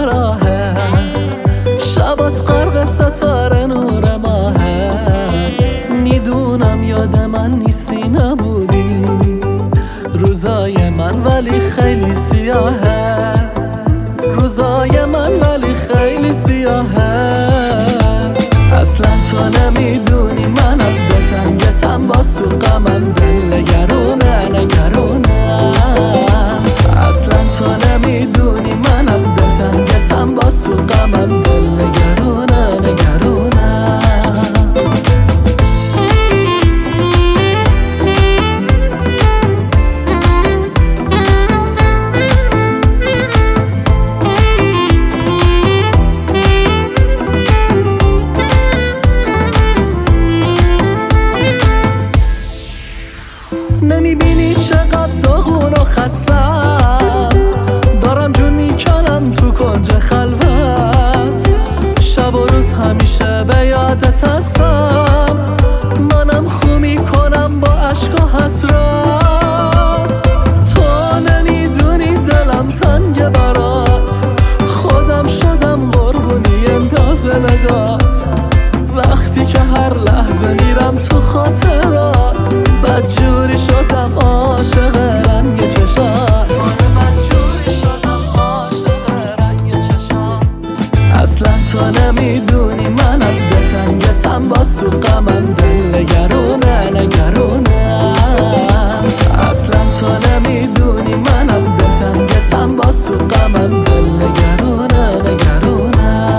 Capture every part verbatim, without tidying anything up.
راهه، شبات غرق ستاره نور ماهه. میدونم یاد من نیستی نبودی روزای من، ولی خیلی سیاهه روزای من، ولی خیلی سیاهه. اصلا تو نمیدونی منم دلتنگتم، با سو غمم دل نگرونه نگرونه. اصلا تو نمیدونی منم دلتنگتم، با سو غمم دل نگرونه نگرونه. نمیبینی چقدر داغون و خستم، دارم جون میکنم تو کنج خلوت. شب و روز همیشه به یادت هستم، منم خو میکنم با عشق و حسرت. تو نمیدونی دلم تنگ برات، خودم شدم قربونی انداز نگات. وقتی که هر لحظه میرم تو خاطرات، بدجوری شدم عاشق رنگ چشات. اصلا تو نمیدونی منم دلتنگتم، با سو غمم دل نگرونه نگرونه. اصلا تو نمیدونی منم دلتنگتم، با سو غمم دل نگرونه نگرونه.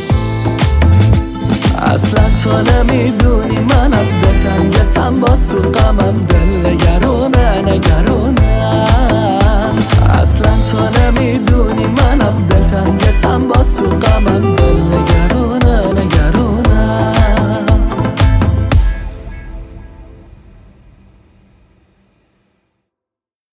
اصلا تو نمیدونی منم دلتنگتم، با سو